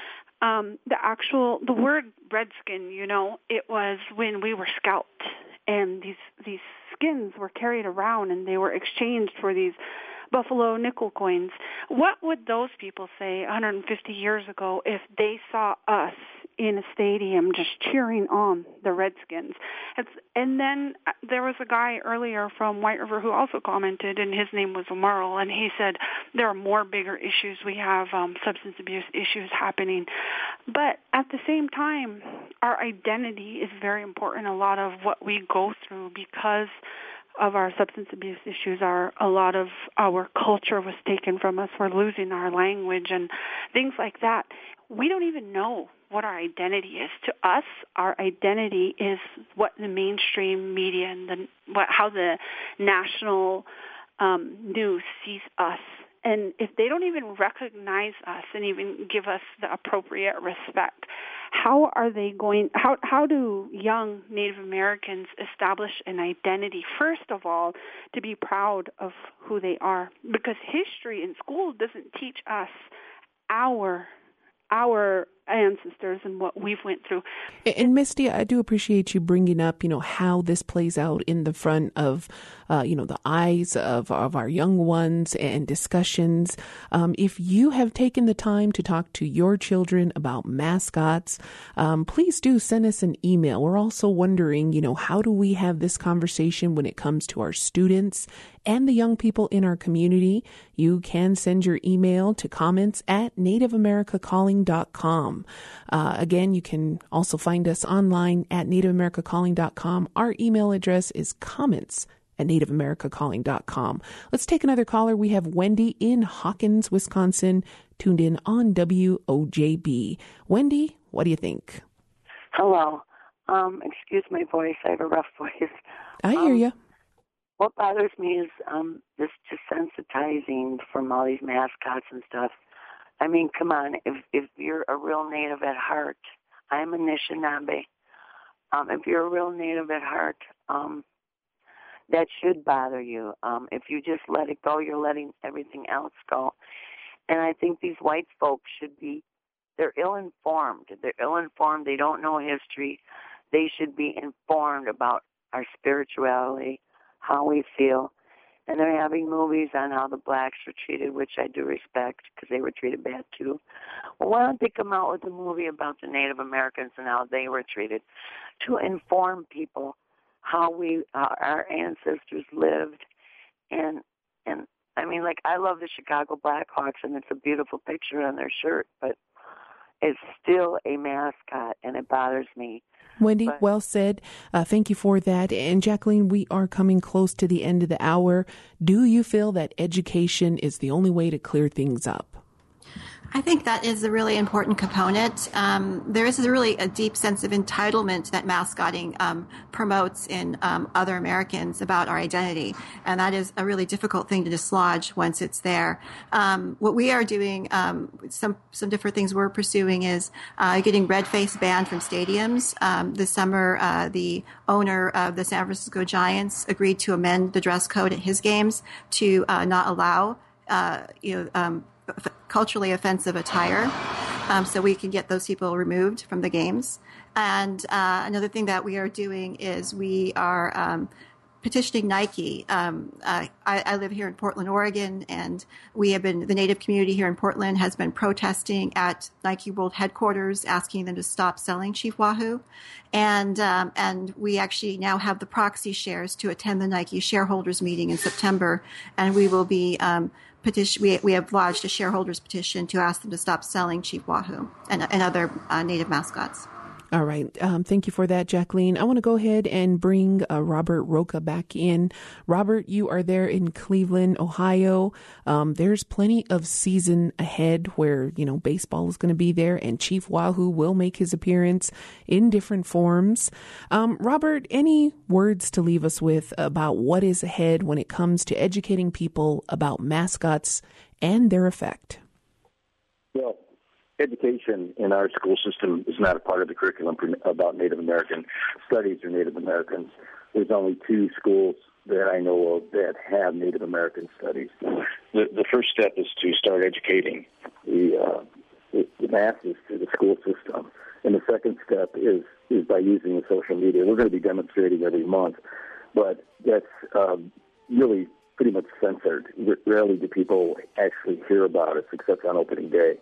Um, the actual, the word redskin, you know, it was when we were scalped, and these these skins were carried around, and they were exchanged for these buffalo nickel coins. What would those people say one hundred fifty years ago if they saw us in a stadium just cheering on the Redskins? It's, and then there was a guy earlier from White River who also commented, and his name was Merle, and he said there are more bigger issues. We have um, substance abuse issues happening. But at the same time, our identity is very important. A lot of what we go through because of our substance abuse issues are a lot of our culture was taken from us. We're losing our language and things like that. We don't even know what our identity is. To us, our identity is what the mainstream media and the, what, how the national um, news sees us. And if they don't even recognize us and even give us the appropriate respect, how are they going, how how do young Native Americans establish an identity, first of all, to be proud of who they are? Because history in school doesn't teach us our our ancestors and what we've went through. And Misty, I do appreciate you bringing up, you know, how this plays out in the front of, uh, you know, the eyes of, of our young ones and discussions. Um, if you have taken the time to talk to your children about mascots, um, please do send us an email. We're also wondering, you know, how do we have this conversation when it comes to our students and the young people in our community? You can send your email to comments at native america calling dot com. Uh, again, you can also find us online at native america calling dot com. Our email address is comments at native america calling dot com. Let's take another caller. We have Wendy in Hawkins, Wisconsin, tuned in on W O J B. Wendy, what do you think? Hello. Um, excuse my voice. I have a rough voice. I hear um, you. What bothers me is um, this desensitizing from all these mascots and stuff. I mean, come on, if if you're a real Native at heart, I'm a Anishinaabe. Um, if you're a real Native at heart, um, that should bother you. Um, if you just let it go, you're letting everything else go. And I think these white folks should be, they're ill-informed. They're ill-informed. They don't know history. They should be informed about our spirituality, how we feel. And they're having movies on how the blacks were treated, which I do respect because they were treated bad too. Well, why don't they come out with a movie about the Native Americans and how they were treated to inform people how we, uh, our ancestors lived? And, and I mean, like, I love the Chicago Blackhawks, and it's a beautiful picture on their shirt, but it's still a mascot, and it bothers me. Wendy, But- well said. Uh, thank you for that. And Jacqueline, we are coming close to the end of the hour. Do you feel that education is the only way to clear things up? I think that is a really important component. Um, there is a really a deep sense of entitlement that mascotting um, promotes in um, other Americans about our identity, and that is a really difficult thing to dislodge once it's there. Um, what we are doing, um, some some different things we're pursuing is uh, getting red face banned from stadiums. Um, this summer, uh, the owner of the San Francisco Giants agreed to amend the dress code at his games to uh, not allow, uh, you know. Um, culturally offensive attire, um, so we can get those people removed from the games. And uh, another thing that we are doing is we are um, petitioning Nike. Um, uh, I, I live here in Portland, Oregon, and we have been, the Native community here in Portland has been protesting at Nike World headquarters, asking them to stop selling Chief Wahoo. And um, and we actually now have the proxy shares to attend the Nike shareholders meeting in September, and we will be um, petition. We we have lodged a shareholders petition to ask them to stop selling Chief Wahoo and, and other uh, native mascots. All right. Um, thank you for that, Jacqueline. I want to go ahead and bring uh, Robert Roca back in. Robert, you are there in Cleveland, Ohio. Um, there's plenty of season ahead where, you know, baseball is going to be there and Chief Wahoo will make his appearance in different forms. Um, Robert, any words to leave us with about what is ahead when it comes to educating people about mascots and their effect? Well, education in our school system is not a part of the curriculum about Native American studies or Native Americans. There's only two schools that I know of that have Native American studies. The, the first step is to start educating the, uh, the, the masses through the school system. And the second step is, is by using the social media. We're going to be demonstrating every month, but that's um, really pretty much censored. Rarely do people actually hear about it, except on opening day.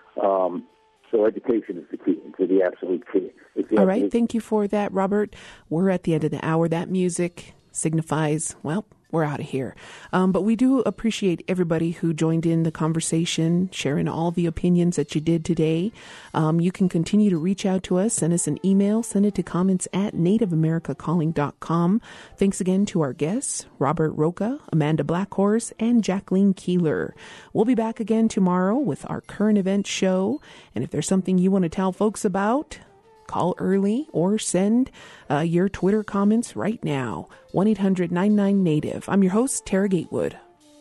Um, so education is the key, to the absolute key. The All right. Thank you for that, Robert. We're at the end of the hour. That music signifies, well, we're out of here. Um, but we do appreciate everybody who joined in the conversation, sharing all the opinions that you did today. Um, you can continue to reach out to us. Send us an email. Send it to comments at native america calling dot com. Thanks again to our guests, Robert Roca, Amanda Blackhorse, and Jacqueline Keeler. We'll be back again tomorrow with our current event show. And if there's something you want to tell folks about, call early or send uh, your Twitter comments right now. one eight hundred nine nine native. I'm your host, Tara Gatewood.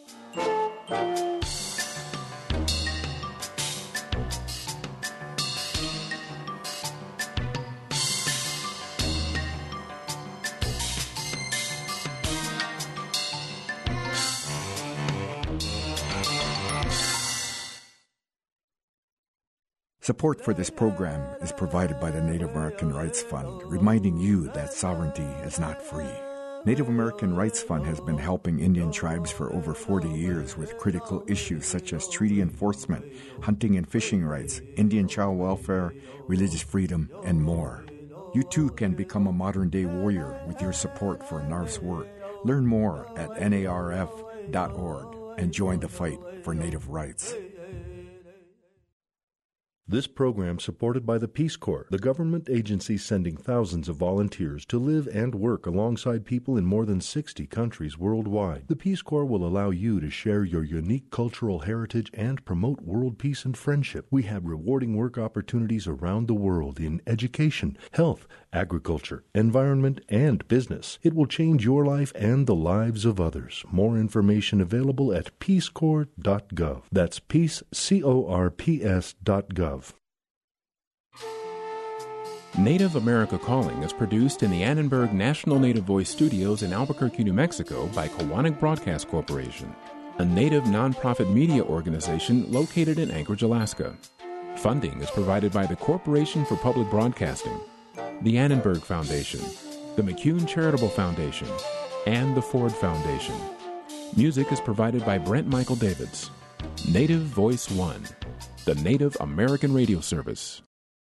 Support for this program is provided by the Native American Rights Fund, reminding you that sovereignty is not free. Native American Rights Fund has been helping Indian tribes for over forty years with critical issues such as treaty enforcement, hunting and fishing rights, Indian child welfare, religious freedom, and more. You too can become a modern-day warrior with your support for N A R F's work. Learn more at N A R F dot org and join the fight for Native rights. This program supported by the Peace Corps, the government agency sending thousands of volunteers to live and work alongside people in more than sixty countries worldwide. The Peace Corps will allow you to share your unique cultural heritage and promote world peace and friendship. We have rewarding work opportunities around the world in education, health, agriculture, environment, and business. It will change your life and the lives of others. More information available at peace corps dot gov. That's peace, C O R P S dot gov. Native America Calling is produced in the Annenberg National Native Voice Studios in Albuquerque, New Mexico by Kowanek Broadcast Corporation, a Native nonprofit media organization located in Anchorage, Alaska. Funding is provided by the Corporation for Public Broadcasting, the Annenberg Foundation, the McCune Charitable Foundation, and the Ford Foundation. Music is provided by Brent Michael Davids. Native Voice One, the Native American Radio Service.